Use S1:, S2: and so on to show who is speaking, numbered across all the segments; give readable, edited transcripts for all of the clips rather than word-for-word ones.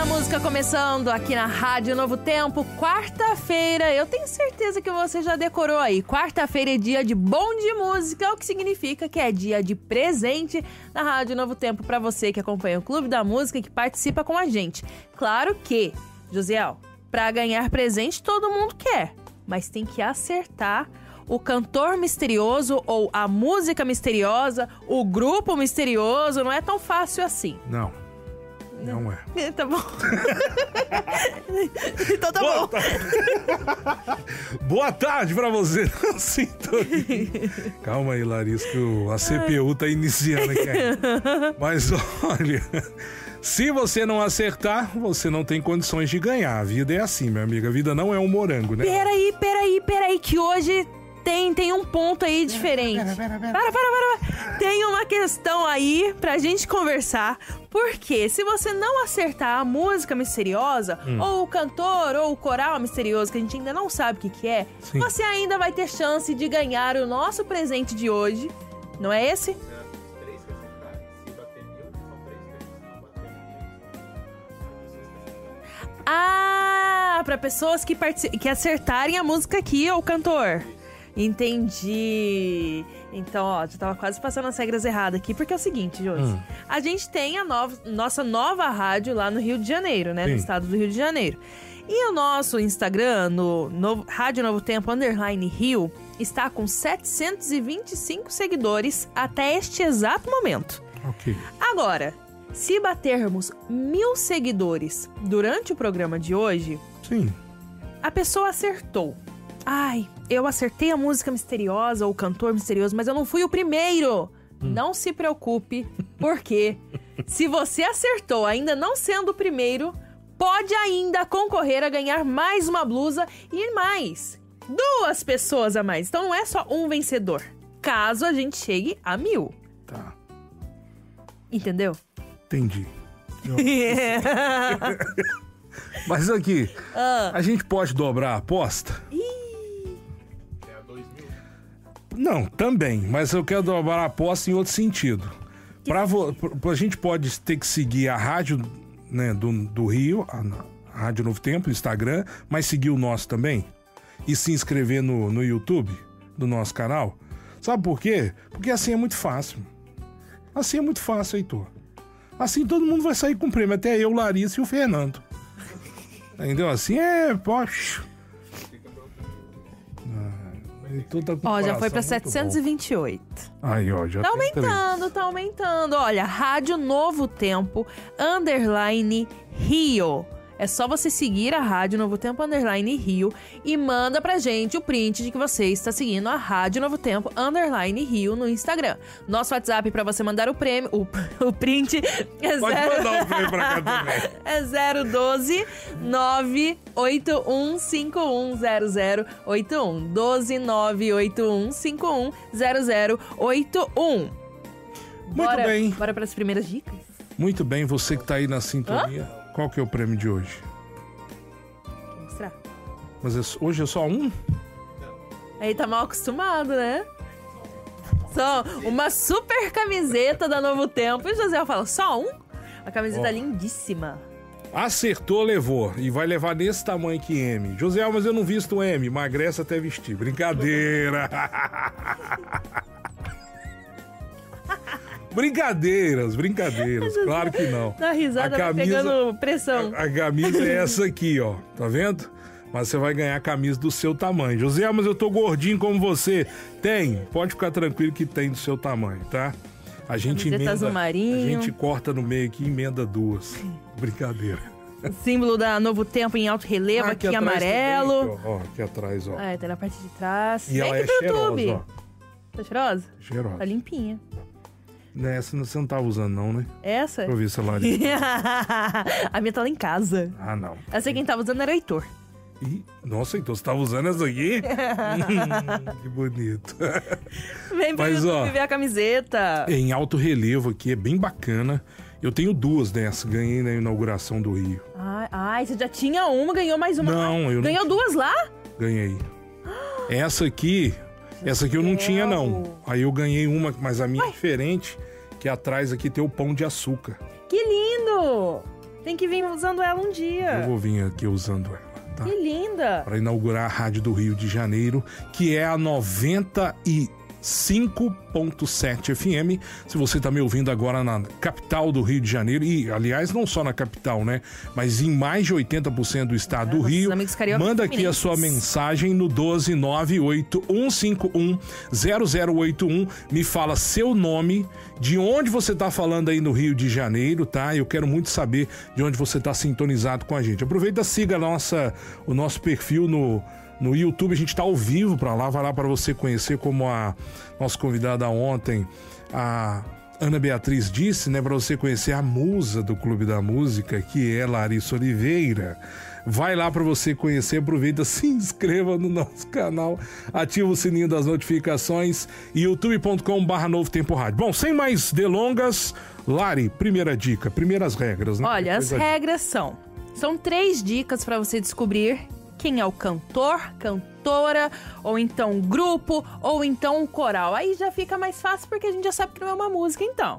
S1: da Música começando aqui na Rádio Novo Tempo, quarta-feira. Eu tenho certeza que você já decorou aí. Quarta-feira é dia de Bom de Música, o que significa que é dia de presente na Rádio Novo Tempo para você que acompanha o Clube da Música e que participa com a gente. Claro que, Josiel, para ganhar presente todo mundo quer, mas tem que acertar o cantor misterioso ou a música misteriosa, o grupo misterioso. Não é tão fácil assim.
S2: Não é.
S1: Tá bom. Então tá bom.
S2: Boa tarde pra você. Calma aí, Larissa, que a CPU tá iniciando aqui ainda. Mas olha, se você não acertar, você não tem condições de ganhar. A vida é assim, minha amiga. A vida não é um morango, né?
S1: Peraí, que hoje tem um ponto aí diferente. Para. Tem uma questão aí pra gente conversar. Porque se você não acertar a música misteriosa, ou o cantor, ou o coral misterioso, que a gente ainda não sabe o que é,
S2: Sim.
S1: você ainda vai ter chance de ganhar o nosso presente de hoje. Não é esse? Ah, para pessoas que acertarem a música aqui, ou o cantor. Entendi. Então, ó, já tava quase passando as regras erradas aqui, porque é o seguinte, Josi. A gente tem a nossa nova rádio lá no Rio de Janeiro, né?
S2: Sim.
S1: No estado do Rio de Janeiro. E o nosso Instagram, no Rádio Novo Tempo _Rio, está com 725 seguidores até este exato momento.
S2: Ok.
S1: Agora, se batermos 1000 seguidores durante o programa de hoje,
S2: Sim.
S1: a pessoa acertou. Ai, eu acertei a música misteriosa ou o cantor misterioso, mas eu não fui o primeiro. Não se preocupe, porque se você acertou ainda não sendo o primeiro, pode ainda concorrer a ganhar mais uma blusa e mais 2 pessoas a mais. Então não é só um vencedor, caso a gente chegue a 1000.
S2: Tá.
S1: Entendeu?
S2: Entendi. Mas aqui, a gente pode dobrar a aposta? Não, também, mas eu quero dobrar a aposta em outro sentido. A gente pode ter que seguir a rádio, né, do Rio, a Rádio Novo Tempo, o Instagram, mas seguir o nosso também. E se inscrever no YouTube do nosso canal. Sabe por quê? Porque assim é muito fácil. Assim é muito fácil, Heitor. Assim todo mundo vai sair com prêmio, até eu, Larissa e o Fernando. Entendeu? Assim poxa.
S1: Ó, já foi pra 728.
S2: Aí, ó, já
S1: tá aumentando. Olha, Rádio Novo Tempo _Rio. É só você seguir a Rádio Novo Tempo _Rio e manda pra gente o print de que você está seguindo a Rádio Novo Tempo _Rio no Instagram. Nosso WhatsApp pra você mandar o prêmio, o print é
S2: Pode mandar o prêmio pra cá também.
S1: É 012 981510081. 12 981510081.
S2: Muito bem.
S1: Bora pras primeiras dicas?
S2: Muito bem, você que tá aí na sintonia. Qual que é o prêmio de hoje?
S1: Vou mostrar.
S2: Mas hoje é só um?
S1: Aí tá mal acostumado, né? Só uma super camiseta da Novo Tempo. E o José fala, só um? A camiseta lindíssima.
S2: Acertou, levou. E vai levar nesse tamanho que M. José, mas eu não visto M. Emagrece até vestir. Brincadeira. Brincadeiras. Claro que não.
S1: Dá risada, tá pegando pressão.
S2: A camisa é essa aqui, ó. Tá vendo? Mas você vai ganhar a camisa do seu tamanho. José, mas eu tô gordinho como você. Tem. Pode ficar tranquilo que tem do seu tamanho, tá? A gente
S1: camiseta azul marinho.
S2: A gente corta no meio aqui e emenda 2. Brincadeira.
S1: O símbolo da Novo Tempo em alto relevo, aqui amarelo.
S2: Também, ó, aqui atrás, ó.
S1: Tem na parte de trás.
S2: E ela
S1: aqui
S2: é
S1: pro YouTube.
S2: cheirosa, ó.
S1: Tá cheirosa?
S2: Cheirosa.
S1: Tá limpinha.
S2: Essa você não tava usando não, né?
S1: Essa?
S2: Deixa eu ver se ela...
S1: A minha tá lá em casa.
S2: Ah, não.
S1: Essa quem tava usando era o Heitor.
S2: Nossa, então você tava usando essa aqui? Que bonito.
S1: Vem pro YouTube ver a camiseta.
S2: Em alto relevo aqui, é bem bacana. Eu tenho 2 dessas, ganhei na inauguração do Rio.
S1: Ai, você já tinha uma, ganhou mais uma.
S2: Não, eu
S1: ganhou
S2: não...
S1: 2 lá?
S2: Ganhei. Essa aqui eu não tinha, não. Aí eu ganhei uma, mas a minha é diferente, que atrás aqui tem o pão de açúcar.
S1: Que lindo! Tem que vir usando ela um dia.
S2: Eu vou vir aqui usando ela, tá?
S1: Que linda!
S2: Para inaugurar a Rádio do Rio de Janeiro, que é a 95.7 FM. Se você está me ouvindo agora na capital do Rio de Janeiro, e aliás, não só na capital, né? Mas em mais de 80% do estado do Rio, manda aqui a sua mensagem no 12981510081. Me fala seu nome, de onde você está falando aí no Rio de Janeiro, tá? Eu quero muito saber de onde você está sintonizado com a gente. Aproveita, siga o nosso perfil no YouTube, a gente está ao vivo para lá, vai lá para você conhecer, como a nossa convidada ontem, a Ana Beatriz disse, né, para você conhecer a musa do Clube da Música, que é Larissa Oliveira. Vai lá para você conhecer, aproveita, se inscreva no nosso canal, ativa o sininho das notificações, youtube.com/Novo Tempo Rádio. Bom, sem mais delongas, Lari, primeira dica, primeiras regras, né?
S1: Olha, as regras são 3 dicas para você descobrir quem é o cantor, cantora, ou então grupo, ou então coral. Aí já fica mais fácil porque a gente já sabe que não é uma música, então.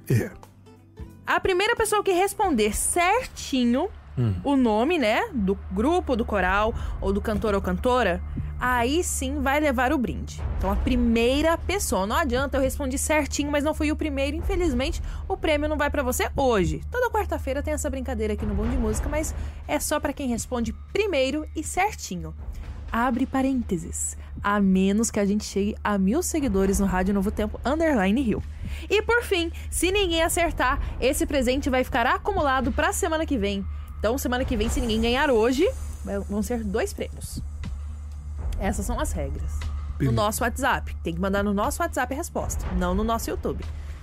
S1: A primeira pessoa que responder certinho o nome, né, do grupo, do coral, ou do cantor ou cantora, aí sim vai levar o brinde. Então a primeira pessoa, não adianta eu respondi certinho, mas não fui o primeiro, infelizmente o prêmio não vai pra você hoje. Toda quarta-feira tem essa brincadeira aqui no Bom de Música, mas é só pra quem responde primeiro e certinho. Abre parênteses, a menos que a gente chegue a 1000 seguidores no Rádio Novo Tempo _Rio. E por fim, se ninguém acertar, esse presente vai ficar acumulado pra semana que vem. Então semana que vem, se ninguém ganhar hoje, vão ser 2 prêmios. Essas são as regras. No nosso WhatsApp. Tem que mandar no nosso WhatsApp a resposta, não no nosso YouTube.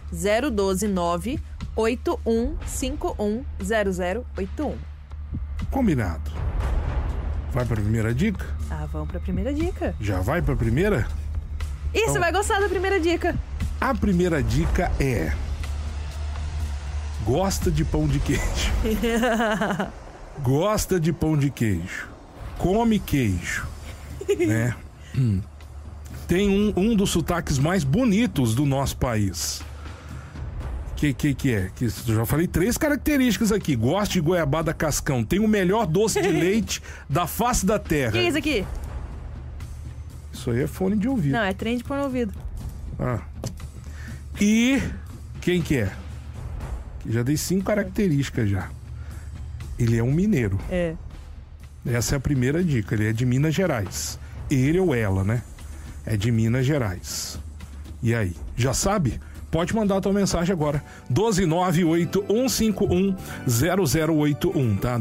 S1: 012-981510081.
S2: Combinado. Vai pra primeira dica?
S1: Vamos pra primeira dica.
S2: Já vai pra primeira?
S1: Ih, você vai gostar da primeira dica.
S2: A primeira dica é... gosta de pão de queijo. Gosta de pão de queijo. Come queijo. Né? Tem um dos sotaques mais bonitos do nosso país. Que é? Que eu já falei 3 características aqui. Gosta de goiabada cascão. Tem o melhor doce de leite da face da terra.
S1: Que é isso aqui?
S2: Isso aí é fone de ouvido.
S1: Não, é trem de pôr no ouvido.
S2: E quem que é? Já dei 5 características já. Ele é um mineiro. Essa é a primeira dica. Ele é de Minas Gerais. Ele ou ela, né? É de Minas Gerais. E aí? Já sabe? Pode mandar a tua mensagem agora. 12981510081, tá?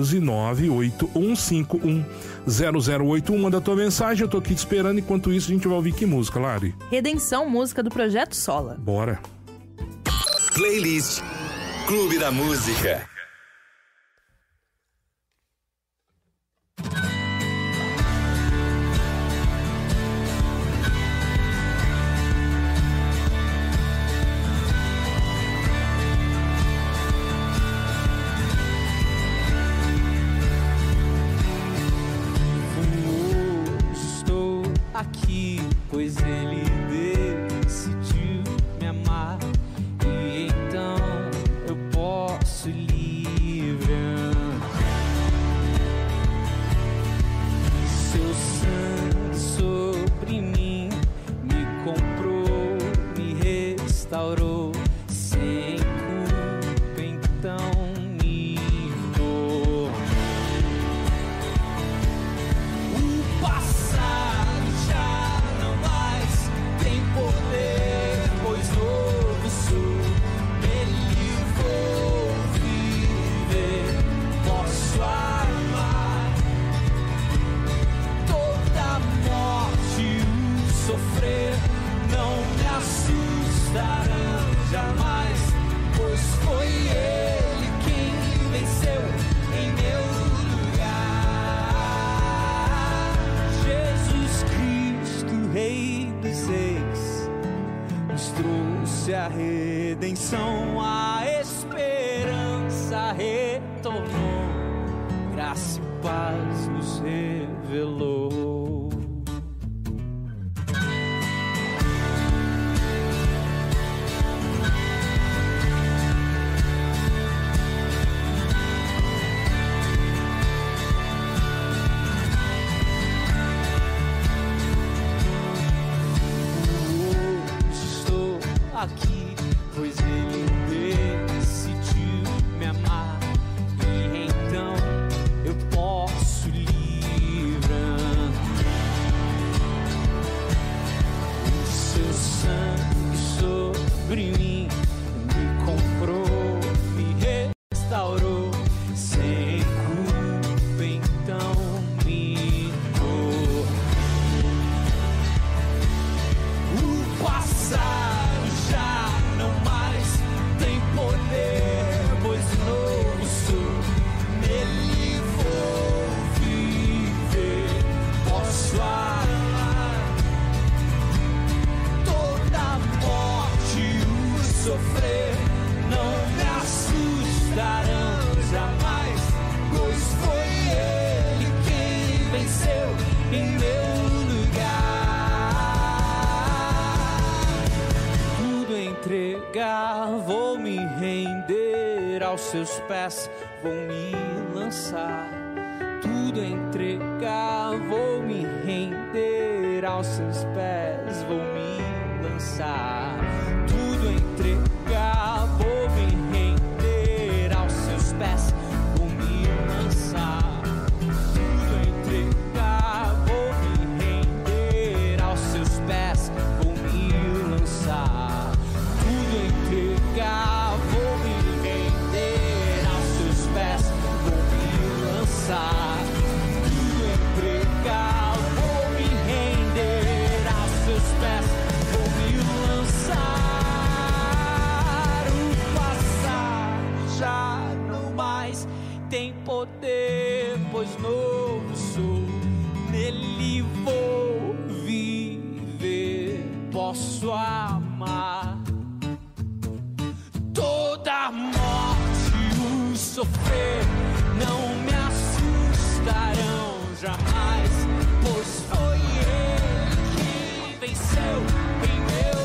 S2: 12981510081. Manda a tua mensagem, eu tô aqui te esperando. Enquanto isso, a gente vai ouvir que música, Lari?
S1: Redenção, música do Projeto Sola.
S2: Bora.
S3: Playlist Clube da Música.
S4: Estou aqui, pois ele decidiu me amar. E então eu posso livrar. Seu sangue sobre mim me comprou, me restaurou. Sem culpa então me dou. O passado já não mais tem poder, pois novo sou. Nele vou viver, posso amar. Toda morte, o sofrer não me assustarão jamais, pois foi ele quem venceu em meu lugar. Jesus Cristo, Rei dos Reis, nos trouxe a redenção, a esperança retornou, graça e paz nos revelou. sofrer não me assustarão jamais, pois foi Ele quem venceu em meu lugar. Tudo entregar, vou me render aos seus pés, vou me lançar. Tudo entregar, vou me render aos seus pés, vou me lançar. Tudo entregar, vou me render aos seus pés, vou me lançar. Tudo entregar, vou me render aos seus pés, vou me lançar. Tudo entregar, vou me render aos seus pés, vou me lançar. Tudo entregar, vou me render aos seus pés, vou me lançar. O passado já não mais tem poder, pois novo sou. Nele vou viver, posso amar. Toda a morte, o sofrer não me assustarão jamais, pois foi Ele que venceu em meu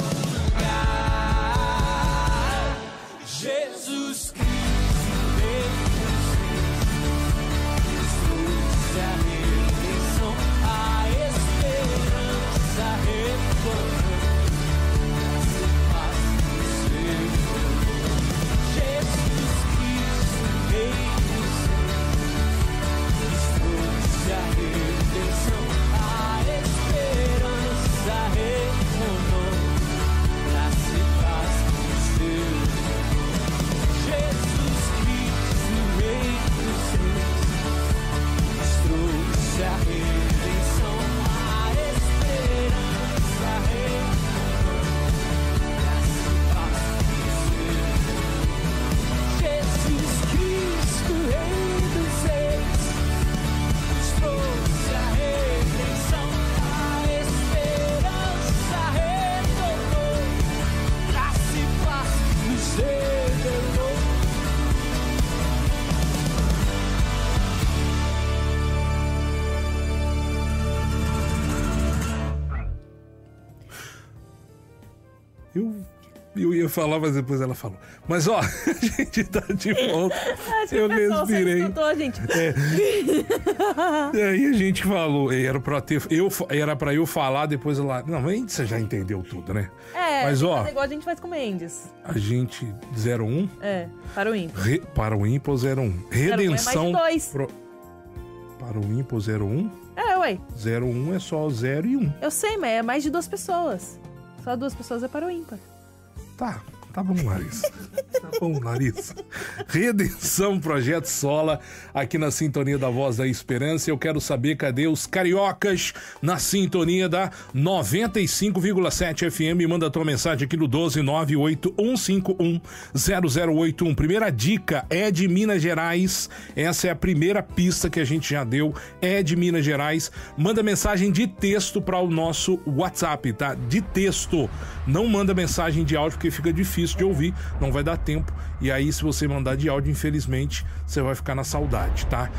S4: lugar. Jesus Cristo, Rei dos Reis, trouxe a redenção, a esperança retornou. Graça e paz no seu nome. Jesus Cristo, Rei dos Reis, trouxe a redenção, a esperança retornou. Graça e paz no seu nome. Jesus Cristo, Rei dos Reis, trouxe a redenção, a esperança retornou. Graça e paz no seu nome. Jesus Cristo, Rei dos Reis, trouxe a redenção, a esperança retornou. Graça e paz nos revelou.
S2: Eu ia falar, mas depois ela falou. Mas ó, a gente tá de volta.
S1: Acho que
S2: Eu
S1: o pessoal sempre
S2: respirei.
S1: escutou, gente.
S2: E aí a gente falou, era pra eu falar, depois ela. Não, mas você já entendeu tudo, né? Mas ó,
S1: igual a gente faz com o Mendes.
S2: a gente 01
S1: Para o ímpar.
S2: para o ímpar 01. Redenção.
S1: é mais de 2.
S2: Para o ímpar 01.
S1: Ué.
S2: 01 é só 0 e 1.
S1: Eu sei, mas é mais de 2 pessoas. Só 2 pessoas é para o ímpar.
S2: Tá bom, Larissa. Tá bom, Larissa. Redenção, Projeto Sola, aqui na sintonia da Voz da Esperança. Eu quero saber cadê os cariocas na sintonia da 95,7 FM. Manda tua mensagem aqui no 12981510081. Primeira dica é de Minas Gerais. Essa é a primeira pista que a gente já deu. É de Minas Gerais. Manda mensagem de texto para o nosso WhatsApp, tá? De texto. Não manda mensagem de áudio porque fica difícil de ouvir, não vai dar tempo. E aí, se você mandar de áudio, infelizmente, você vai ficar na saudade, tá?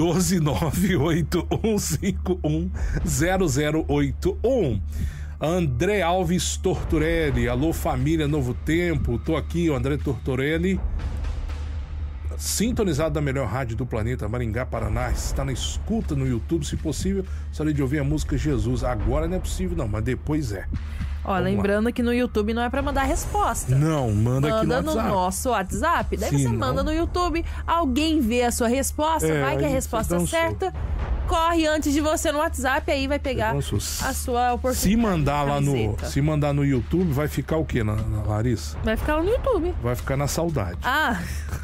S2: 12981510081. André Alves Tortorelli. Alô, família Novo Tempo. Tô aqui, o André Tortorelli. Sintonizado da melhor rádio do planeta, Maringá, Paraná. Está na escuta no YouTube, se possível. Gostaria de ouvir a música Jesus. Agora não é possível, não, mas depois é.
S1: Ó, lembrando que no YouTube não é pra mandar resposta.
S2: Não, manda aqui no
S1: Manda no
S2: WhatsApp.
S1: nosso WhatsApp, daí
S2: Sim,
S1: você
S2: não.
S1: manda no YouTube, alguém vê a sua resposta, vai que a
S2: aí
S1: resposta
S2: você dá um
S1: certa, corre antes de você no WhatsApp, aí vai pegar
S2: Nossa,
S1: a sua oportunidade.
S2: Se mandar lá no,
S1: camiseta.
S2: se mandar no YouTube, vai ficar o quê, na Larissa?
S1: Vai ficar lá no YouTube.
S2: Vai ficar na saudade.
S1: Ah!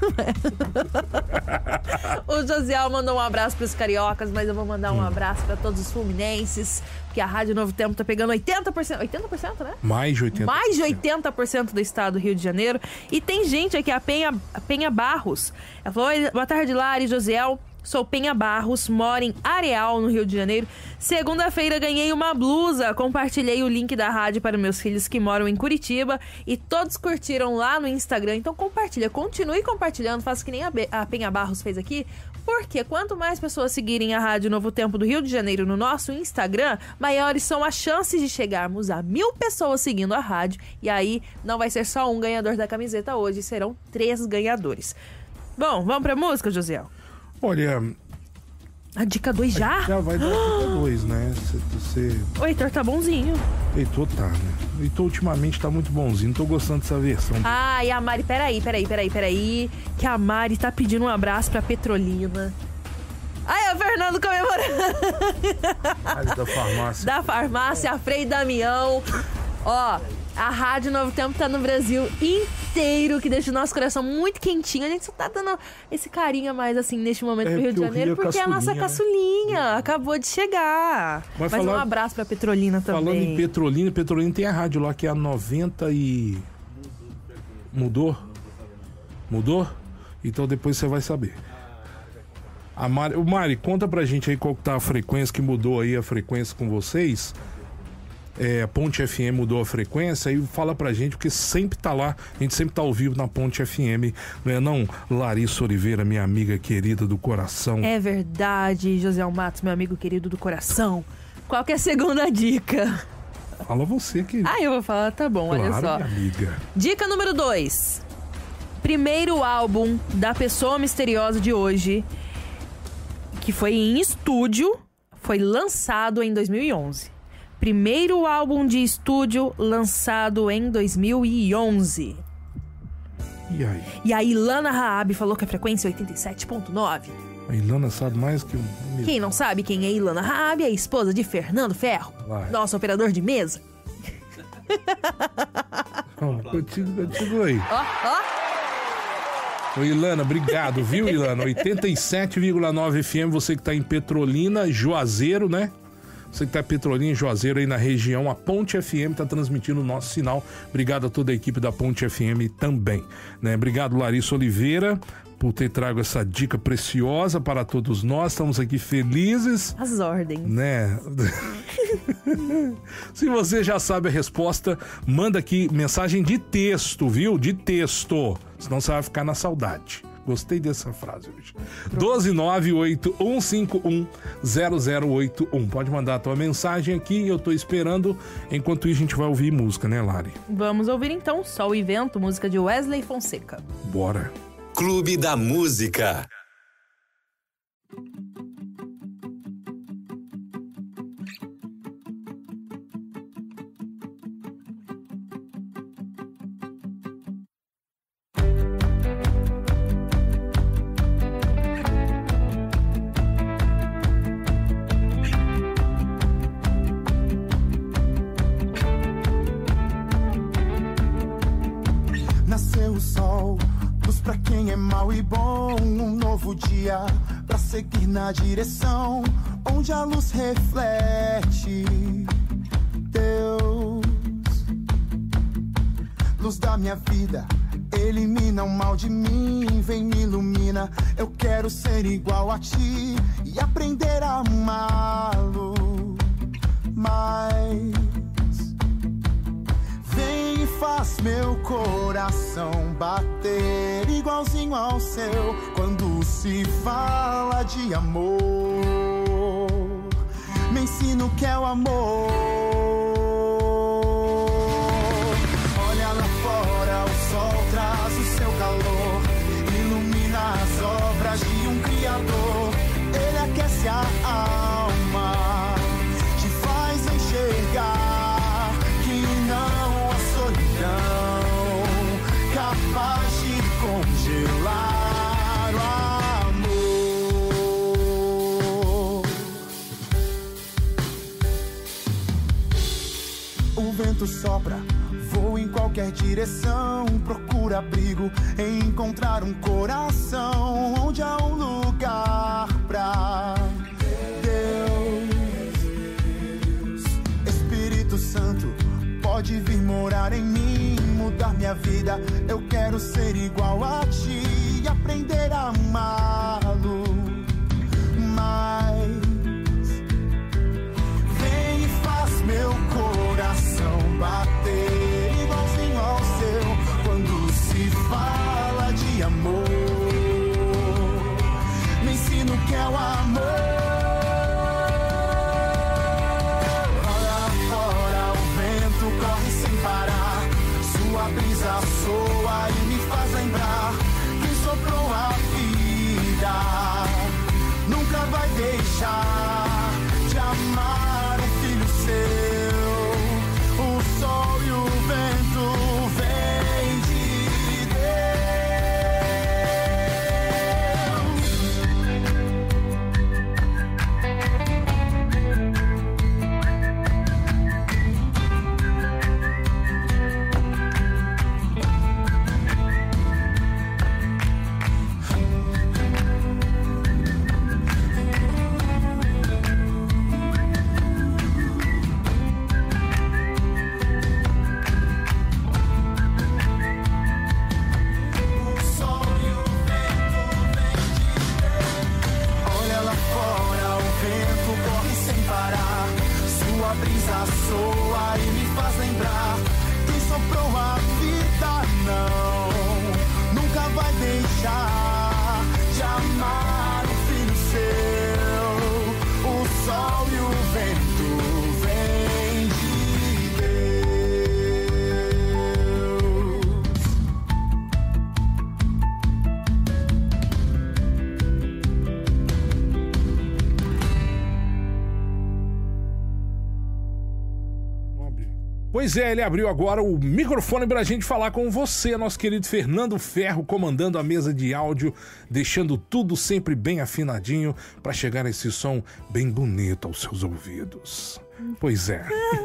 S1: O Josiel mandou um abraço pros cariocas, mas eu vou mandar um abraço pra todos os fluminenses, porque a Rádio Novo Tempo tá pegando 80%, 80%, né?
S2: Mais de 80%.
S1: Mais de 80% do estado do Rio de Janeiro. E tem gente aqui, a Penha Barros. Ela falou: boa tarde, Lari, Josiel. Sou Penha Barros, moro em Areal, no Rio de Janeiro. Segunda-feira ganhei uma blusa. Compartilhei o link da rádio para meus filhos que moram em Curitiba e todos curtiram lá no Instagram. Então compartilha, continue compartilhando, faça que nem a Penha Barros fez aqui. Porque quanto mais pessoas seguirem a Rádio Novo Tempo do Rio de Janeiro no nosso Instagram, maiores são as chances de chegarmos a 1000 pessoas seguindo a rádio. E aí não vai ser só um ganhador da camiseta hoje, serão 3 ganhadores. Bom, vamos pra música, Josiel?
S2: Olha...
S1: A dica 2 já?
S2: Já vai dar a dica 2, né?
S1: O Heitor tá bonzinho.
S2: Heitor tá, né? O Heitor ultimamente tá muito bonzinho. Tô gostando dessa versão.
S1: Ah, e a Mari, peraí. Que a Mari tá pedindo um abraço pra Petrolina. Ai, o Fernando comemorando.
S2: Da farmácia.
S1: Da farmácia, a Frei Damião. Ó, a Rádio Novo Tempo tá no Brasil inteiro, que deixa o nosso coração muito quentinho. A gente só tá dando esse carinho mais assim neste momento pro Rio de Janeiro, porque é a nossa caçulinha acabou de chegar. Mas um abraço pra Petrolina também.
S2: Falando em Petrolina tem a rádio lá que é a 90 e... Mudou? Então depois você vai saber. Mari, conta pra gente aí qual que tá a frequência que mudou aí, a frequência com vocês. A Ponte FM mudou a frequência e fala pra gente, porque sempre tá lá, a gente sempre tá ao vivo na Ponte FM, não é não? Larissa Oliveira, minha amiga querida do coração.
S1: É verdade, José Matos, meu amigo querido do coração. Qual que é a segunda dica?
S2: Fala você, querido.
S1: Eu vou falar, tá bom,
S2: claro,
S1: olha só.
S2: Minha amiga.
S1: Dica número 2. Primeiro álbum da pessoa misteriosa de hoje, que foi em estúdio, foi lançado em 2011. Primeiro álbum de estúdio lançado em 2011.
S2: E aí?
S1: E a Ilana Raab falou que a frequência é 87.9.
S2: A Ilana sabe mais que...
S1: Quem não sabe quem é Ilana Raab é a esposa de Fernando Ferro, nosso operador de mesa.
S2: Contigo aí. Ô, Ilana, obrigado, viu, Ilana? 87,9 FM, você que tá em Petrolina, Juazeiro, né? Você que tá em Petrolina, Juazeiro, aí na região, a Ponte FM tá transmitindo o nosso sinal. Obrigado a toda a equipe da Ponte FM também, né? Obrigado, Larissa Oliveira, por ter trago essa dica preciosa para todos nós. Estamos aqui felizes.
S1: As ordens.
S2: Né? Se você já sabe a resposta, manda aqui mensagem de texto, viu? De texto. Senão você vai ficar na saudade. Gostei dessa frase hoje. 12981510081. Pode mandar a tua mensagem aqui, eu tô esperando. Enquanto isso, a gente vai ouvir música, né, Lari?
S1: Vamos ouvir então Sol e Vento, música de Wesley Fonseca.
S2: Bora.
S3: Clube da Música.
S5: Nasceu o sol, luz pra quem é mau e bom, um novo dia pra seguir na direção onde a luz reflete Deus. Luz da minha vida, elimina o mal de mim, vem me ilumina. Eu quero ser igual a ti e aprender a amá-lo mais. Vem e faz meu coração bater igualzinho ao seu quando se fala de amor. Me ensina o que é o amor. Olha lá fora, o sol traz o seu calor, ilumina as obras de um Criador. Ele aquece a alma, te faz enxergar que não há solidão capaz de congelar o amor. O vento sopra, voa em qualquer direção, procura abrigo, encontrar um coração onde há um lugar pra Deus. Espírito Santo, pode vir morar em mim, mudar minha vida. Eu quero ser igual a ti e aprender a amá-lo ao amor. Olha lá fora, o vento corre sem parar. Sua brisa soa e me faz lembrar. Quem soprou a vida nunca vai deixar de amar um filho seu. O sol e o vento vêm de Deus. Olha lá fora, o vento corre sem parar. Sua brisa soa e me faz lembrar. Quem soprou a vida nunca vai deixar de amar um filho seu. O sol e o vento vêm de Deus.
S2: Pois é, ele abriu agora o microfone pra gente falar com você, nosso querido Fernando Ferro, comandando a mesa de áudio, deixando tudo sempre bem afinadinho pra chegar esse som bem bonito aos seus ouvidos. Pois é.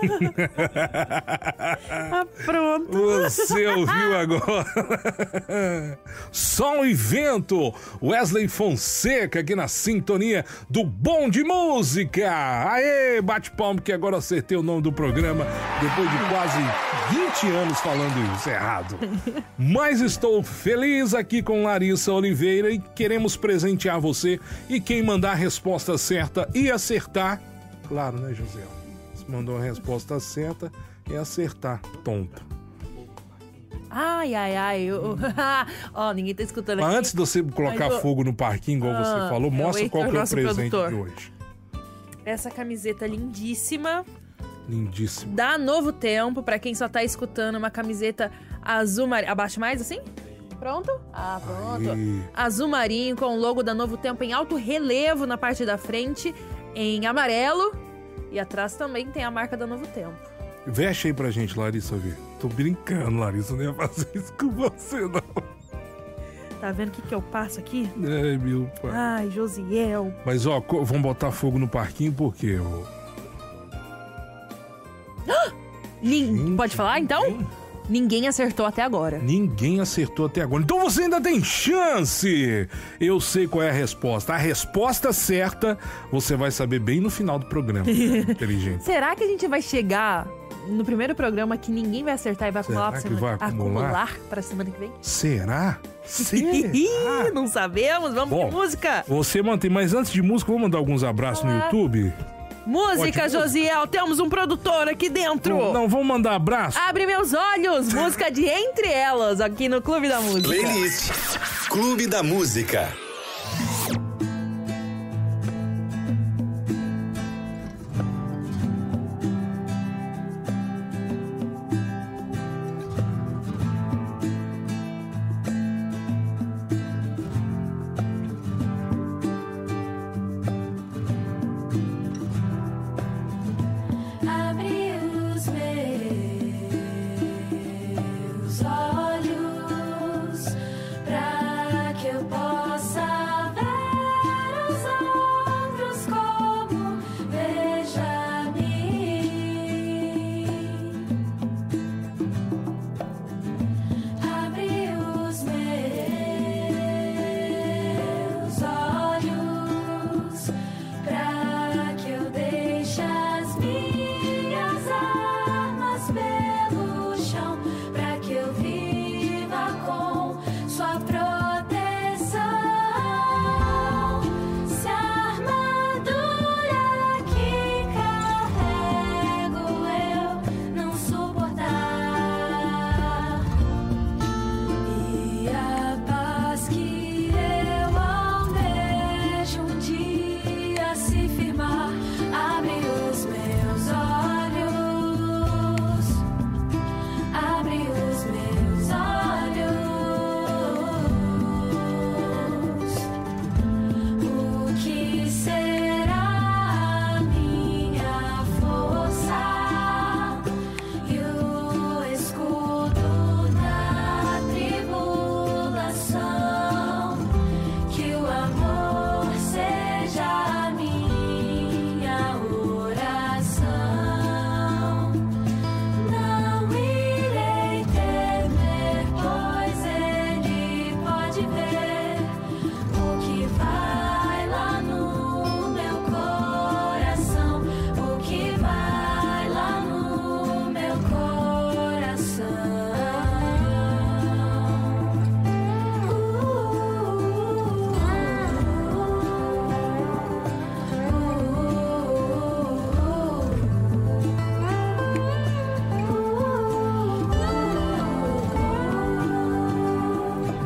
S1: Ah, pronto.
S2: Você ouviu agora? Som e Vento, Wesley Fonseca aqui na sintonia do Bom de Música. Aê, bate palma que agora acertei o nome do programa depois de quase 20 anos falando isso errado. Mas estou feliz aqui com Larissa Oliveira e queremos presentear você. E quem mandar a resposta certa e acertar, claro, né, José? Você mandou a resposta certa e acertar, tonto.
S1: Ai. Ó, ninguém tá escutando aqui.
S2: Mas antes de você colocar fogo no parquinho, igual você falou, mostra qual que é o presente
S1: produtor
S2: de hoje.
S1: Essa camiseta lindíssima
S2: Lindíssimo.
S1: da Novo Tempo, pra quem só tá escutando, uma camiseta azul marinho. Abaixa mais assim? Pronto? Ah, pronto.
S2: Aí.
S1: Azul marinho com o logo da Novo Tempo em alto relevo na parte da frente, em amarelo. E atrás também tem a marca da Novo Tempo.
S2: Veste aí pra gente, Larissa, ver. Tô brincando, Larissa, não ia fazer isso com você, não.
S1: Tá vendo o que eu passo aqui?
S2: Ai, meu pai.
S1: Ai, Josiel.
S2: Mas, ó, vamos botar fogo no parquinho, por quê? Gente,
S1: Pode falar, então? Ninguém acertou até agora.
S2: Ninguém acertou até agora. Então você ainda tem chance! Eu sei qual é a resposta. A resposta certa você vai saber bem no final do programa. Inteligente.
S1: Será que a gente vai chegar no primeiro programa que ninguém vai acertar e vai acumular pra
S2: Será que
S1: semana,
S2: vai acumular?
S1: pra semana que vem?
S2: Será?
S1: Ih, não sabemos, vamos
S2: Bom,
S1: de música.
S2: Você mantém, mas antes de música, vou mandar alguns abraços no YouTube.
S1: Música,
S2: Pode-
S1: Josiel, temos um produtor aqui dentro.
S2: Não, vamos mandar abraço?
S1: Abre meus olhos, música de Entre Elas, aqui no Clube da Música.
S3: Playlist Clube da Música.
S6: Abre os meus olhos pra que eu possa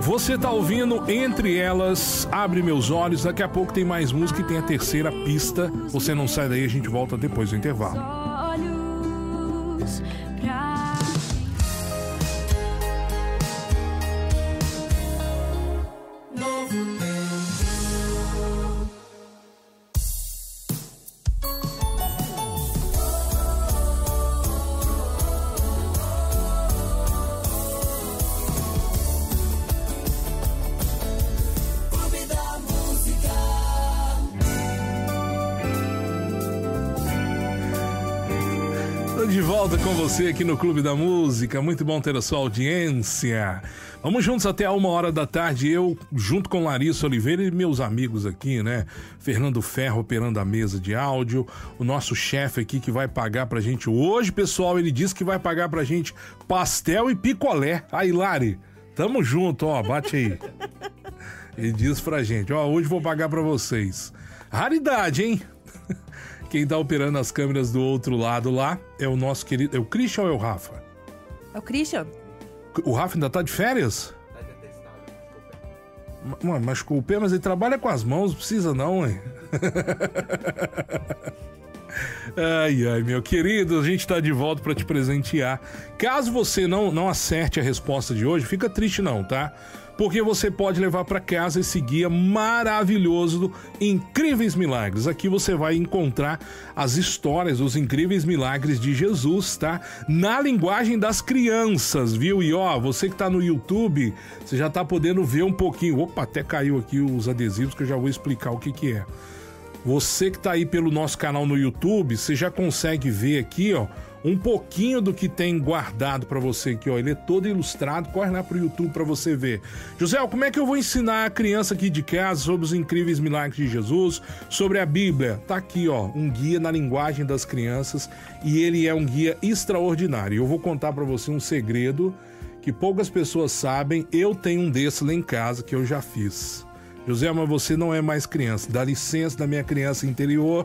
S2: Você tá ouvindo Entre Elas, Abre Meus Olhos. Daqui a pouco tem mais música e tem a terceira pista. Você não sai daí, a gente volta depois do intervalo.
S6: Olhos pra
S2: De volta com você aqui no Clube da Música. Muito bom ter a sua audiência. Vamos juntos até a 1h da tarde. Eu, junto com Larissa Oliveira e meus amigos aqui, né? Fernando Ferro operando a mesa de áudio. O nosso chefe aqui que vai pagar pra gente hoje, pessoal. Ele disse que vai pagar pra gente pastel e picolé. Aí, Lari, tamo junto, ó. Bate aí. Ele disse pra gente, ó, hoje vou pagar pra vocês. Raridade, hein? Quem tá operando as câmeras do outro lado lá é o nosso querido... É o Christian ou é o Rafa?
S1: É o Christian.
S2: O Rafa ainda tá de férias? Machucou o pé, mas ele trabalha com as mãos, não precisa não, hein? Ai, meu querido, a gente tá de volta pra te presentear. Caso você não acerte a resposta de hoje, fica triste não, tá? Porque você pode levar para casa esse guia maravilhoso do Incríveis Milagres. Aqui você vai encontrar as histórias dos incríveis milagres de Jesus, tá? Na linguagem das crianças, viu? E ó, você que tá no YouTube, você já tá podendo ver um pouquinho. Opa, até caiu aqui os adesivos que eu já vou explicar o que é. Você que tá aí pelo nosso canal no YouTube, você já consegue ver aqui, ó, um pouquinho do que tem guardado pra você aqui, ó. Ele é todo ilustrado, corre lá pro YouTube pra você ver. José, como é que eu vou ensinar a criança aqui de casa sobre os incríveis milagres de Jesus, sobre a Bíblia? Tá aqui, ó, um guia na linguagem das crianças e ele é um guia extraordinário. Eu vou contar pra você um segredo que poucas pessoas sabem. Eu tenho um desse lá em casa que eu já fiz. José, mas você não é mais criança. Dá licença da minha criança interior.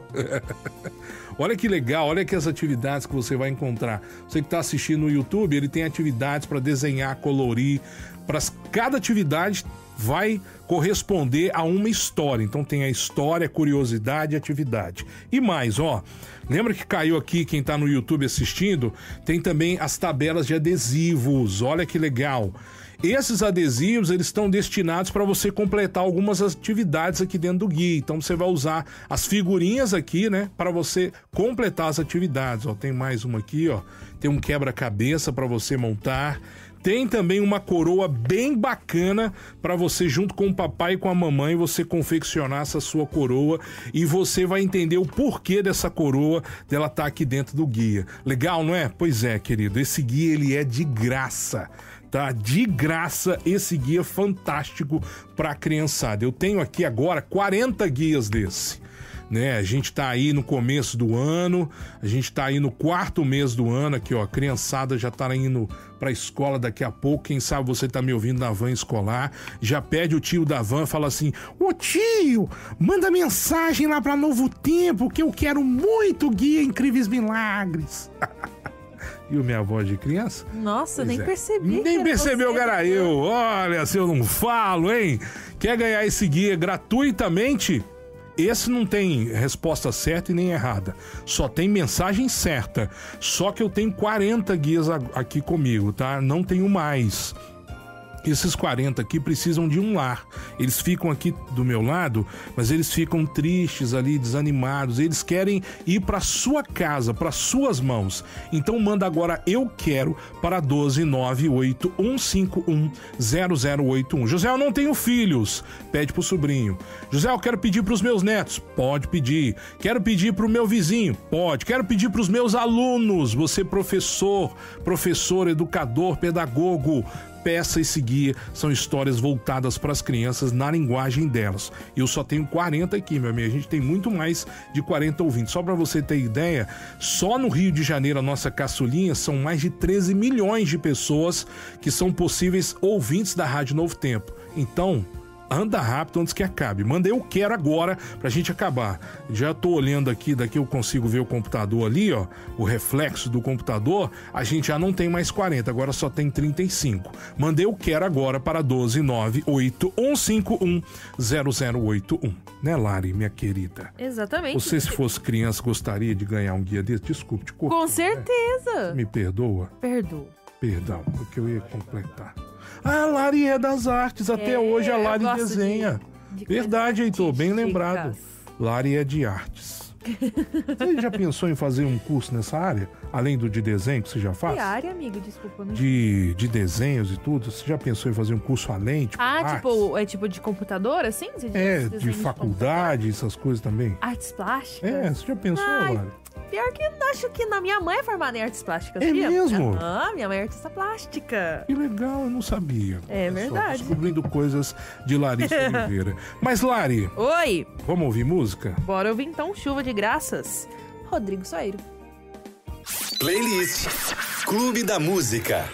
S2: Olha que legal, olha que as atividades que você vai encontrar. Você que está assistindo no YouTube, ele tem atividades para desenhar, colorir. Cada atividade vai corresponder a uma história. Então tem a história, curiosidade e atividade. E mais, ó, lembra que caiu aqui, quem está no YouTube assistindo, tem também as tabelas de adesivos. Olha que legal. Esses adesivos, eles estão destinados para você completar algumas atividades aqui dentro do guia. Então você vai usar as figurinhas aqui, né, para você completar as atividades. Ó, tem mais uma aqui, ó. Tem um quebra-cabeça para você montar. Tem também uma coroa bem bacana para você, junto com o papai e com a mamãe, você confeccionar essa sua coroa e você vai entender o porquê dessa coroa, dela estar aqui dentro do guia. Legal, não é? Pois é, querido, esse guia ele é de graça. Tá? De graça esse guia fantástico para a criançada. Eu tenho aqui agora 40 guias desse. Né? A gente tá aí no começo do ano, a gente tá aí no 4º mês do ano, aqui ó, a criançada já tá indo pra escola daqui a pouco, quem sabe você tá me ouvindo na van escolar, já pede o tio da van, fala assim, ô tio, manda mensagem lá pra Novo Tempo que eu quero muito guia Incríveis Milagres. E minha voz de criança?
S1: Nossa,
S2: Pois
S1: nem
S2: é.
S1: percebi.
S2: Nem
S1: que
S2: percebeu
S1: você.
S2: que era eu. Olha, se eu não falo, hein? Quer ganhar esse guia gratuitamente? Esse não tem resposta certa e nem errada. Só tem mensagem certa. Só que eu tenho 40 guias aqui comigo, tá? Não tenho mais. Esses 40 aqui precisam de um lar. Eles ficam aqui do meu lado, mas eles ficam tristes ali, desanimados. Eles querem ir para sua casa, para suas mãos. Então manda agora eu quero para 12981510081. José, eu não tenho filhos. Pede pro sobrinho. José, eu quero pedir pros meus netos. Pode pedir. Quero pedir pro meu vizinho. Pode. Quero pedir pros meus alunos. Você professor, educador, pedagogo. Peça esse guia, são histórias voltadas para as crianças na linguagem delas. Eu só tenho 40 aqui, meu amigo, a gente tem muito mais de 40 ouvintes. Só para você ter ideia, só no Rio de Janeiro, a nossa caçulinha, são mais de 13 milhões de pessoas que são possíveis ouvintes da Rádio Novo Tempo. Então, anda rápido antes que acabe. Mandei eu quero agora pra gente acabar. Já tô olhando aqui, daqui eu consigo ver o computador ali, ó, o reflexo do computador. A gente já não tem mais 40, agora só tem 35. Mandei eu quero agora para 12981510081. Né, Lari, minha querida?
S1: Exatamente.
S2: Você, se fosse criança, gostaria de ganhar um guia desse? Desculpe, te cortei,
S1: Com
S2: né?
S1: certeza.
S2: Me perdoa?
S1: Perdoa.
S2: Perdão, porque eu ia completar. A Lari é das artes, até hoje a
S1: eu
S2: Lari
S1: gosto
S2: desenha.
S1: de
S2: Verdade, Heitor, bem
S1: artísticas.
S2: lembrado. Lari é de artes. Você já pensou em fazer um curso nessa área? Além do de desenho que você já faz?
S1: Que área, amigo? Desculpa, não
S2: De desenhos e tudo? Você já pensou em fazer um curso além? Tipo, artes?
S1: tipo de computador, assim? Você diz
S2: É,
S1: desenho
S2: de faculdade, essas coisas também?
S1: computador? Artes plásticas?
S2: É, você já pensou,
S1: Ai,
S2: Lari?
S1: Pior que eu acho que minha mãe é formada em artes plásticas.
S2: É
S1: sabia?
S2: mesmo?
S1: Minha mãe é artista plástica.
S2: Que legal, eu não sabia.
S1: É
S2: Olha só,
S1: verdade.
S2: descobrindo coisas de Larissa Oliveira. Mas, Lari,
S1: Oi,
S2: vamos ouvir música?
S1: bora ouvir então Chuva de Graças. Rodrigo Soeiro.
S3: Playlist Clube da Música.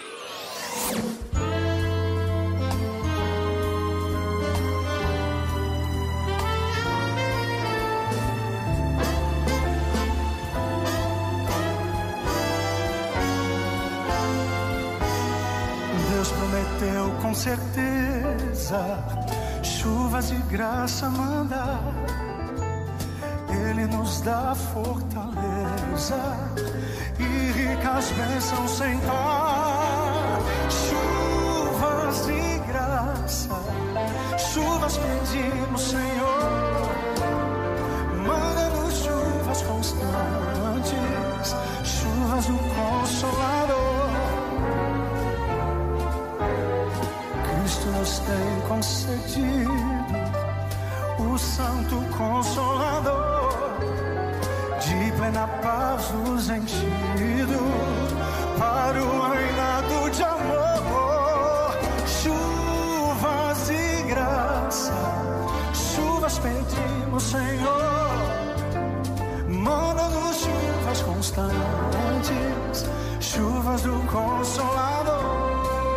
S5: Deus prometeu com certeza chuvas de graça mandar. Ele nos dá fortaleza e ricas bênçãos sem par. Chuvas de graça, chuvas pedimos, Senhor. Manda-nos chuvas constantes, chuvas do Consolador. Cristo nos tem concedido o Santo Consolador, de plena paz nos enchido para o reinado de amor. Chuvas de graça, chuvas pedimos, Senhor. Manda-nos chuvas constantes, chuvas do Consolador.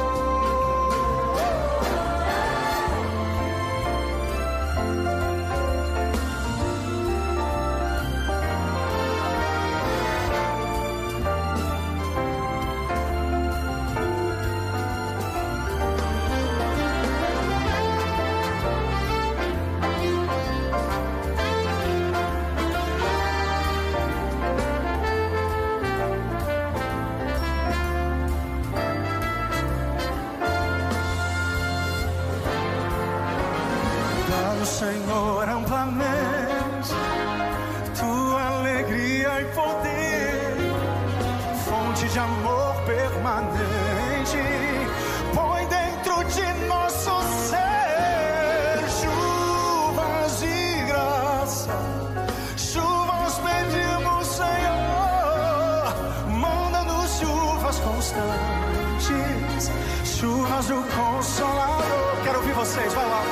S5: Senhor, amplamente tua alegria e poder, fonte de amor permanente, põe dentro de nosso ser chuvas de graça, chuvas pedimos, Senhor. Manda-nos chuvas constantes, chuvas do Consolador. Quero ouvir vocês, vai lá.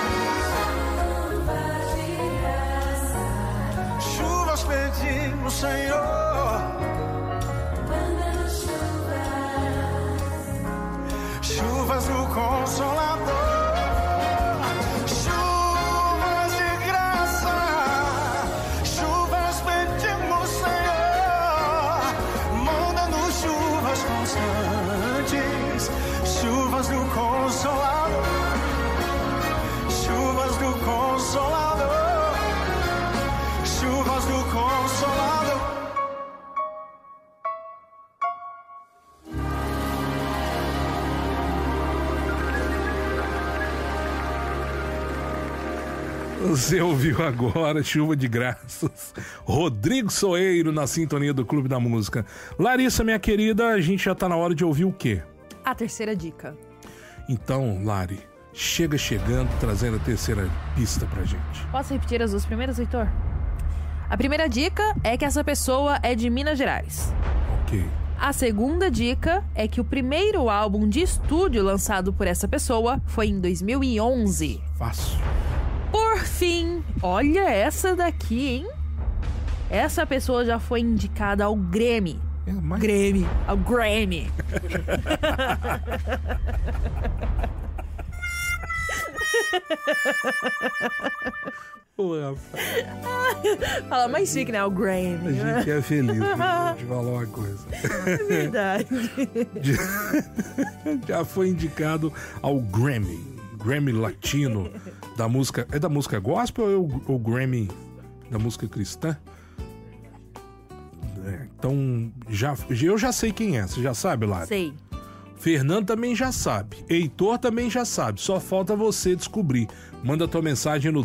S5: Chuvas pedimos, Senhor.
S6: Manda-nos
S5: Chuvas do Consolador. Chuvas de graça, chuvas pedimos, Senhor. Manda-nos chuvas constantes, chuvas do Consolador. Chuvas do Consolador. Chuvas do Consolador.
S2: Você ouviu agora Chuva de Graças, Rodrigo Soeiro na sintonia do Clube da Música. Larissa, minha querida, a gente já tá na hora de ouvir o quê?
S1: A terceira dica.
S2: Então, Lari, chega chegando, trazendo a terceira pista pra gente.
S1: Posso repetir as duas primeiras, Heitor? A primeira dica é que essa pessoa é de Minas Gerais.
S2: Ok.
S1: A segunda dica é que o primeiro álbum de estúdio lançado por essa pessoa foi em 2011.
S2: Fácil.
S1: Por fim, olha essa daqui, hein? Essa pessoa já foi indicada ao Grammy.
S2: É mais...
S1: Grammy. Ao Grammy.
S2: Ô, rapaz,
S1: Fala mais chique, né? O
S2: a
S1: Grammy.
S2: gente é feliz, viu? Vou te falar uma coisa.
S1: É verdade.
S2: Já foi indicado ao Grammy Latino da música. É da música gospel ou o Grammy da música cristã? Então, eu já sei quem é. Você já sabe, Lari?
S1: Sei.
S2: Fernando também já sabe. Heitor também já sabe. Só falta você descobrir. Manda tua mensagem no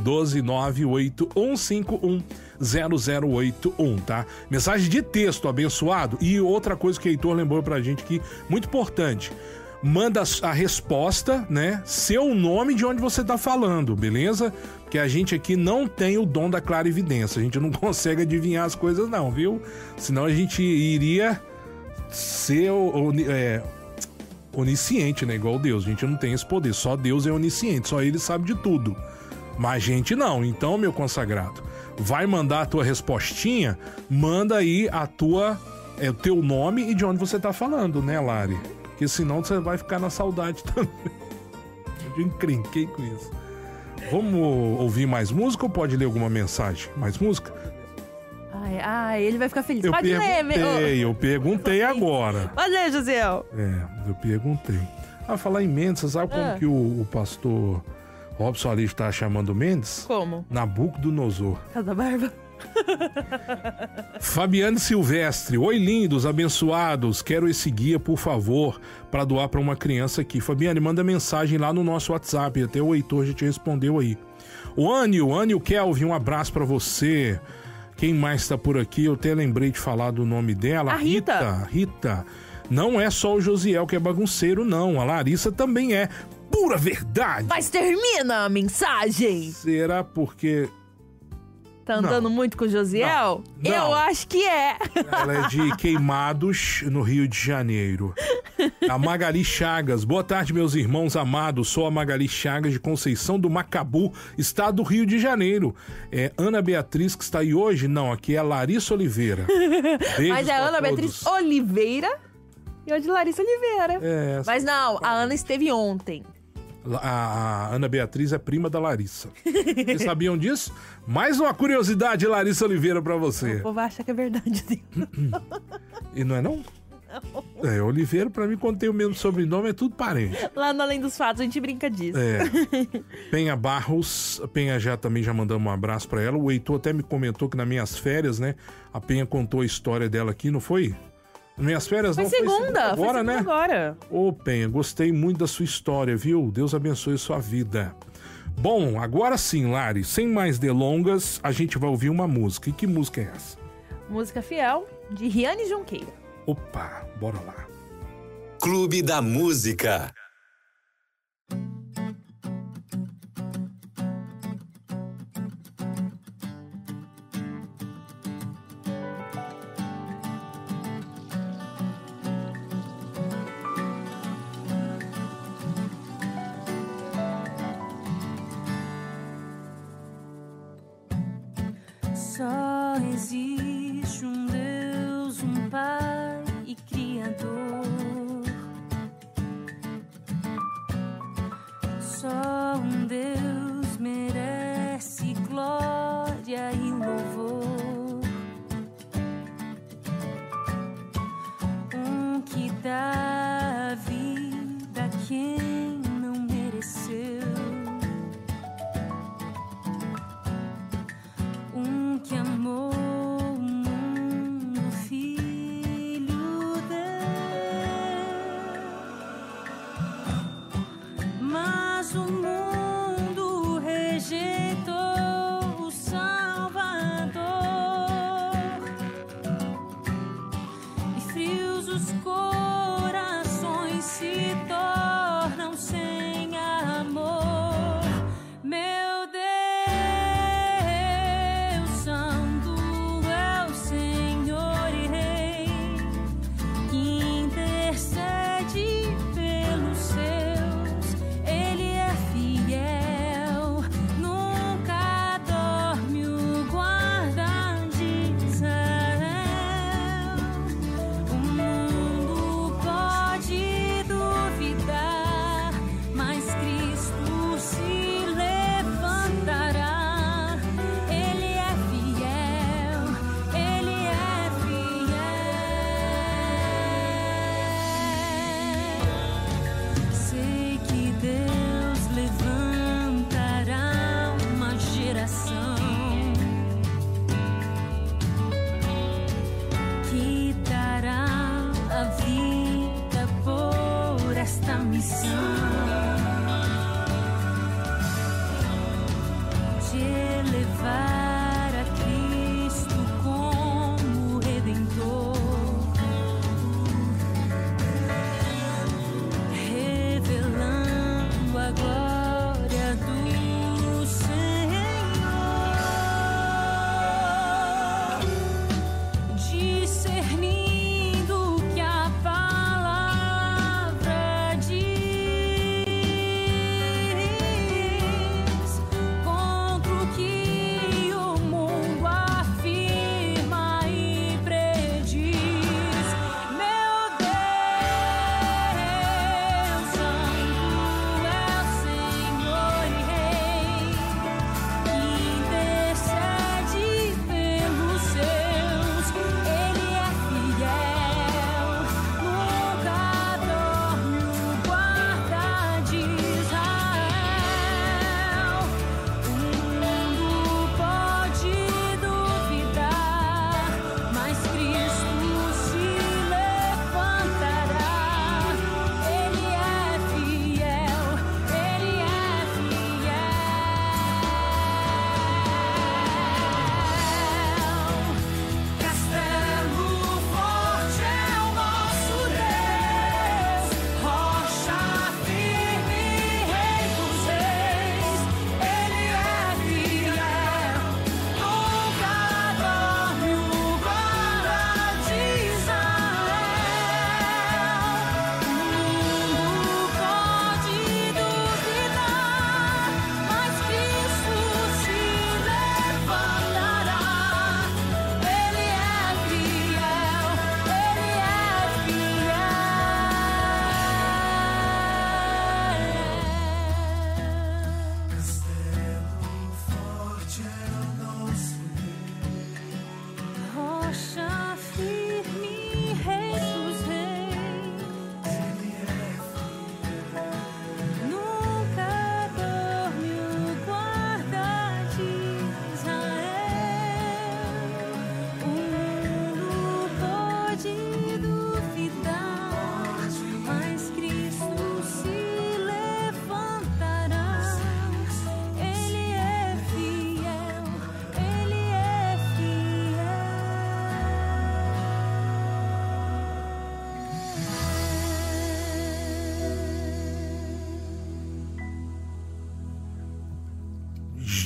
S2: 12981510081, tá? Mensagem de texto, abençoado. E outra coisa que o Heitor lembrou pra gente aqui, muito importante. Manda a resposta, né? Seu nome de onde você tá falando, beleza? Porque a gente aqui não tem o dom da clarividência. A gente não consegue adivinhar as coisas não, viu? Senão a gente iria ser onisciente, né? Igual Deus. A gente não tem esse poder. Só Deus é onisciente. Só Ele sabe de tudo. Mas a gente não. Então, meu consagrado, vai mandar a tua respostinha, manda aí o teu nome e de onde você tá falando, né, Lari? Porque senão você vai ficar na saudade também. Eu encrenquei com isso. Vamos ouvir mais música ou pode ler alguma mensagem? Mais música?
S1: Ele vai ficar feliz. Pode ler,
S2: Eu perguntei agora.
S1: Pode ler, Josiel.
S2: Eu perguntei. Falar em Mendes, você sabe como que o pastor Robson ali está chamando Mendes?
S1: Como?
S2: Nabucodonosor.
S1: Casa da Barba.
S2: Fabiane Silvestre, oi lindos, abençoados, quero esse guia, por favor, para doar para uma criança aqui. Fabiane, manda mensagem lá no nosso WhatsApp, até o Heitor já te respondeu aí. O Anil Kelvin, um abraço para você. Quem mais está por aqui? Eu até lembrei de falar do nome dela.
S1: A Rita.
S2: Rita. Não é só o Josiel que é bagunceiro, não. A Larissa também é. Pura verdade.
S1: Mas termina a mensagem.
S2: Será porque...
S1: Tá andando muito com o Josiel?
S2: Não.
S1: Eu acho que é.
S2: Ela é de Queimados, no Rio de Janeiro. A Magali Chagas. Boa tarde, meus irmãos amados. Sou a Magali Chagas, de Conceição do Macabu, estado do Rio de Janeiro. É Ana Beatriz que está aí hoje? Não, aqui é a Larissa Oliveira. Beijos.
S1: Mas é Ana Beatriz Oliveira e hoje Larissa Oliveira. Mas não, a Ana esteve ontem.
S2: A Ana Beatriz é prima da Larissa. Vocês sabiam disso? Mais uma curiosidade, Larissa Oliveira, pra você.
S1: O povo acha que é verdade.
S2: E não é não? Não. Oliveira, pra mim, quando tem o mesmo sobrenome, é tudo parente.
S1: Lá no Além dos Fatos, a gente brinca disso.
S2: Penha Barros, Penha já mandamos um abraço pra ela. O Heitor até me comentou que nas minhas férias, né, a Penha contou a história dela aqui, não foi? Minhas férias
S1: foi
S2: não
S1: segunda,
S2: foi agora, né?
S1: Agora.
S2: Ô, Penha, gostei muito da sua história, viu? Deus abençoe sua vida. Bom, agora sim, Lari, sem mais delongas, a gente vai ouvir uma música. E que música é essa?
S1: Música Fiel, de Riane Junqueira.
S2: Opa, bora lá.
S3: Clube da Música.
S6: Só existe um Deus, um Pai e Criador. Só um Deus merece glória e louvor. Um que dá vida a quem não mereceu. Que amou o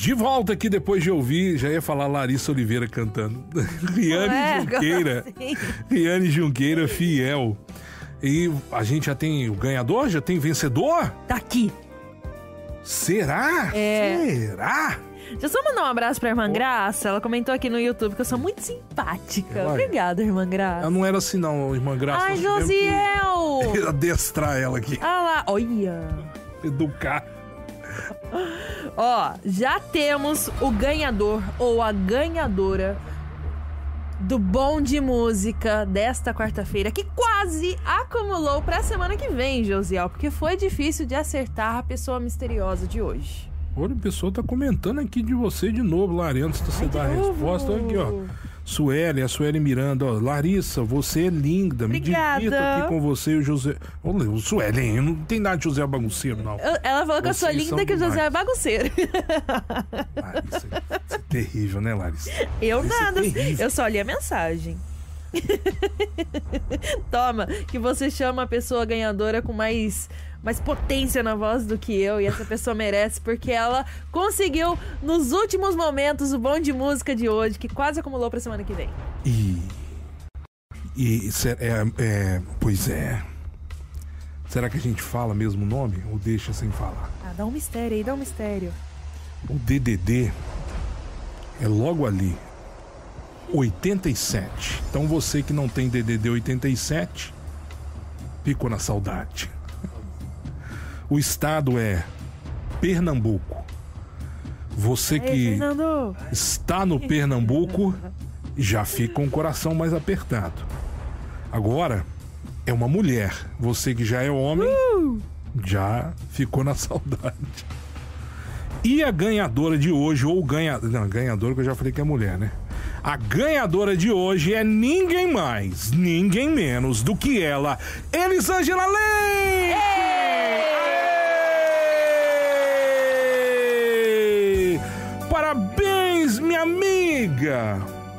S2: de volta aqui depois de ouvir, já ia falar Larissa Oliveira cantando. Riane Junqueira.
S1: Assim?
S2: Riane Junqueira, fiel. E a gente já tem o ganhador? Já tem vencedor?
S1: Tá aqui.
S2: Será? Será?
S1: Deixa eu só mandar um abraço pra irmã Graça. Ela comentou aqui no YouTube que eu sou muito simpática.
S2: Olha.
S1: Obrigada, irmã Graça.
S2: Ela não era assim não, irmã Graça.
S1: Ai,
S2: nós tivemos que
S1: Josiel!
S2: adestrar ela aqui.
S1: Ah lá, olha.
S2: Educar.
S1: Ó, já temos o ganhador ou a ganhadora do Bom de Música desta quarta-feira, que quase acumulou pra semana que vem, Josiel, porque foi difícil de acertar a pessoa misteriosa de hoje.
S2: Olha, o pessoal tá comentando aqui de você de novo, Lari, antes de você dar a resposta. Olha aqui, ó. A Sueli Miranda, ó. Larissa, você é linda.
S1: Obrigada.
S2: Me divirto aqui com você e o José. Olha, o Sueli, hein? Não tem nada de José bagunceiro, não.
S1: Ela falou que eu sou
S2: Vocês
S1: linda
S2: são
S1: e que o José
S2: demais.
S1: é bagunceiro.
S2: Larissa, isso é terrível, né, Larissa?
S1: Eu
S2: Isso é
S1: nada,
S2: terrível.
S1: eu só li a mensagem. Toma, que você chama a pessoa ganhadora com mais potência na voz do que eu, e essa pessoa merece, porque ela conseguiu nos últimos momentos o Bom de Música de hoje, que quase acumulou pra semana que vem.
S2: Pois é. Será que a gente fala mesmo o nome ou deixa sem falar?
S1: Ah, dá um mistério aí, dá um mistério.
S2: O DDD é logo ali, 87. Então você que não tem DDD 87, ficou na saudade. O estado é Pernambuco. Você
S1: Ei,
S2: que
S1: Fernando!
S2: está no Pernambuco já fica com o coração mais apertado. Agora é uma mulher. Você que já é homem já ficou na saudade. E a ganhadora de hoje, ou ganhadora que eu já falei que é mulher, né? A ganhadora de hoje é ninguém mais, ninguém menos do que ela, Elisângela Leite! Aê! Parabéns, minha amiga!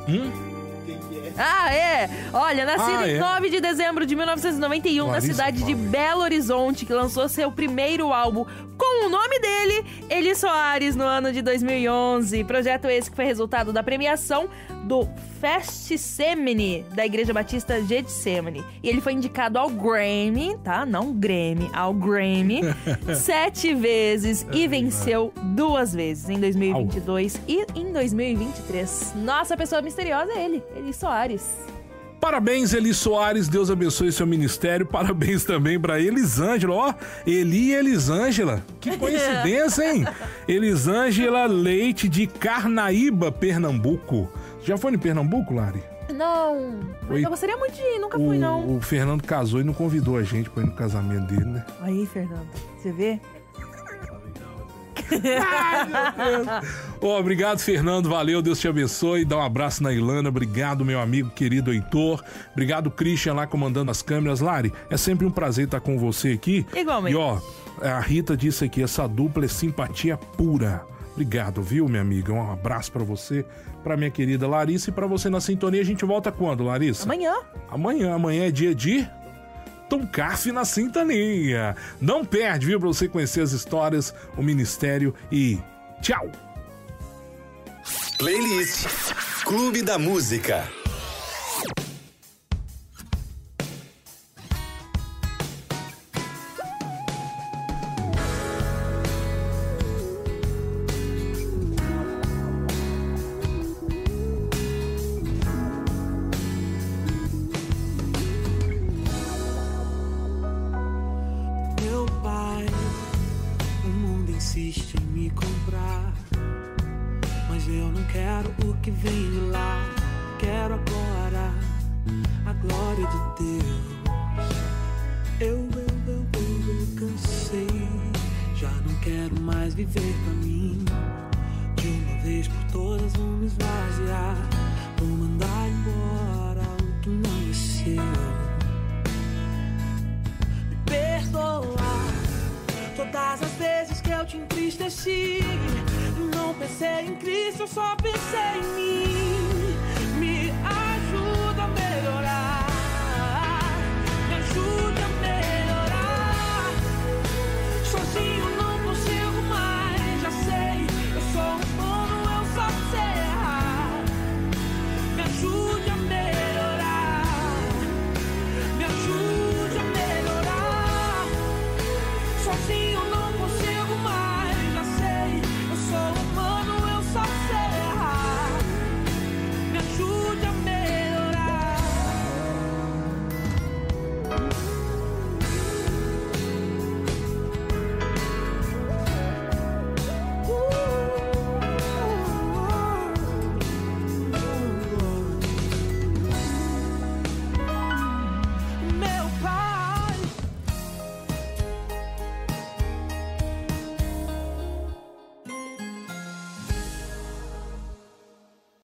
S1: Ah, é! Olha, nascida em
S2: é?
S1: 9 de dezembro de 1991,
S2: Larissa
S1: na cidade de
S2: Paulo.
S1: Belo Horizonte, que lançou seu primeiro álbum com o nome dele, Eli Soares, no ano de 2011. Projeto esse que foi resultado da premiação do Festicemini, da Igreja Batista Getsemane. E ele foi indicado ao Grammy, tá? Não Grammy, ao Grammy, 7 vezes e venceu 2 vezes, em 2022 e em 2023. Nossa, pessoa misteriosa é ele, Eli Soares.
S2: Parabéns, Eli Soares, Deus abençoe seu ministério. Parabéns também pra Elisângela, ó, Eli e Elisângela. Que coincidência, hein? Elisângela Leite de Carnaíba, Pernambuco. Já foi em Pernambuco, Lari?
S1: Não, mas
S2: Oi.
S1: eu gostaria muito de ir, nunca fui não.
S2: O Fernando casou e não convidou a gente pra ir no casamento dele, né?
S1: Aí, Fernando, você vê?
S2: Ó, obrigado, Fernando, valeu, Deus te abençoe. Dá um abraço na Ilana, obrigado, meu amigo querido Heitor. Obrigado, Christian, lá comandando as câmeras. Lari, é sempre um prazer estar com você aqui.
S1: Igualmente.
S2: E ó, a Rita disse aqui, essa dupla é simpatia pura. Obrigado, viu, minha amiga? Um abraço pra você, pra minha querida Larissa e pra você na sintonia. A gente volta quando, Larissa?
S1: Amanhã.
S2: Amanhã é dia de Tom Carf na sintonia. Não perde, viu, pra você conhecer as histórias, o ministério e tchau!
S3: Playlist Clube da Música.
S4: Meu pai, o mundo insiste em me comprar, mas eu não quero o que vem de lá. Quero agora a glória de Deus. Eu cansei, já não quero mais viver pra mim. De uma vez por todas vou me esvaziar, vou mandar embora o que não é seu. Perdoar todas as vezes que eu te entristeci. Não pensei em Cristo, eu só pensei em mim.